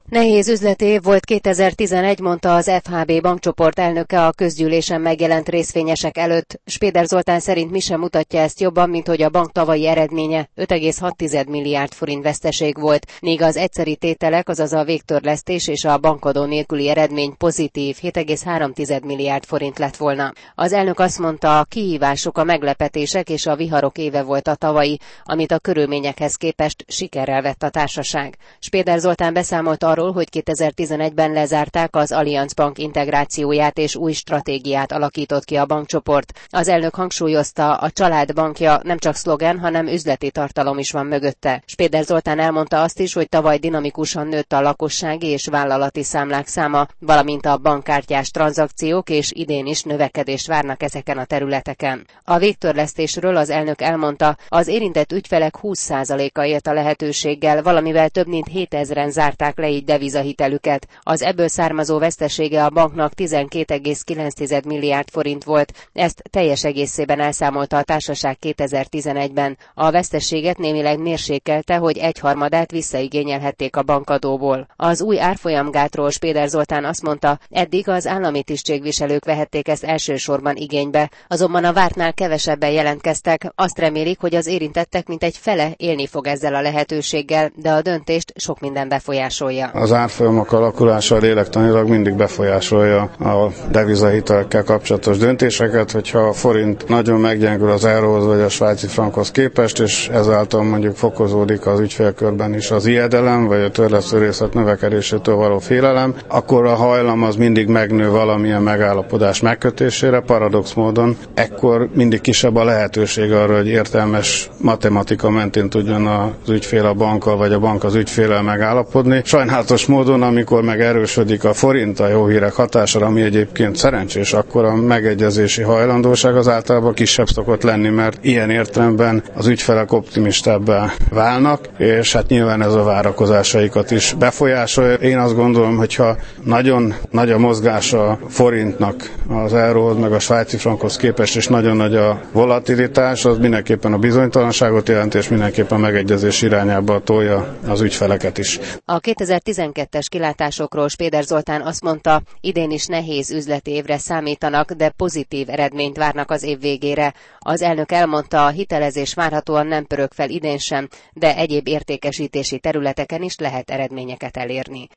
Nehéz üzleti év volt 2011, mondta az FHB bankcsoport elnöke a közgyűlésen megjelent részvényesek előtt. Spéder Zoltán szerint mi sem mutatja ezt jobban, mint hogy a bank tavalyi eredménye 5,6 milliárd forint veszteség volt, míg az egyszeri tételek, azaz a végtörlesztés és a bankadó nélküli eredmény pozitív 7,3 milliárd forint lett volna. Az elnök azt mondta, a kihívások, a meglepetések és a viharok éve volt a tavalyi, amit a körülményekhez képest sikerrel vett a társaság. Spéder Zoltán beszámolt arról, hogy 2011-ben lezárták az Allianz Bank integrációját és új stratégiát alakított ki a bankcsoport. Az elnök hangsúlyozta, a család bankja nem csak szlogen, hanem üzleti tartalom is van mögötte. Spéder Zoltán elmondta azt is, hogy tavaly dinamikusan nőtt a lakossági és vállalati számlák száma, valamint a bankkártyás tranzakciók, és idén is növekedést várnak ezeken a területeken. A végtörlesztésről az elnök elmondta, az érintett ügyfelek 20%-a élt a lehetőséggel, valamivel több mint 7000-en zárták le így devizahitelüket. Az ebből származó vesztesége a banknak 12,9 milliárd forint volt, ezt teljes egészében elszámolta a társaság 2011-ben. A veszteséget némileg mérsékelte, hogy egyharmadát visszaigényelhették a bankadóból. Az új árfolyamgátról Spéder Zoltán azt mondta, eddig az állami tisztségviselők vehették ezt elsősorban igénybe, azonban a vártnál kevesebben jelentkeztek, azt remélik, hogy az érintettek mintegy fele élni fog ezzel a lehetőséggel, de a döntést sok minden befolyásolja. Az árfolyamok alakulása lélektanilag mindig befolyásolja a devizahitelekkel kapcsolatos döntéseket, hogyha a forint nagyon meggyengül az euróhoz vagy a svájci frankhoz képest, és ezáltal mondjuk fokozódik az ügyfélkörben is az ijedelem, vagy a törlesztő részlet növekedésétől való félelem, akkor a hajlam az mindig megnő valamilyen megállapodás megkötésére, paradox módon ekkor mindig kisebb a lehetőség arra, hogy értelmes matematika mentén tudjon az ügyfél a bankkal, vagy a bank az ügyféllel megállapodni. Sajnálatos módon, amikor meg erősödik a forint a jó hírek hatására, ami egyébként szerencsés, akkor a megegyezési hajlandóság az általában kisebb szokott lenni, mert ilyen értelemben az ügyfelek optimistábbá válnak, és hát nyilván ez a várakozásaikat is befolyásolja. Én azt gondolom, hogyha nagyon nagy a mozgás a forintnak az euróhoz, meg a svájci frankhoz képest, és nagyon nagy a volatilitás, az mindenképpen a bizonytalanságot jelent, és mindenképpen a megegyezés irányába tolja az ügyfeleket is. A 2012-es kilátásokról Spéder Zoltán azt mondta, idén is nehéz üzleti évre számítanak, de pozitív eredményt várnak az év végére. Az elnök elmondta, a hitelezés várhatóan nem pörög fel idén sem, de egyéb értékesítési területeken is lehet eredményeket elérni.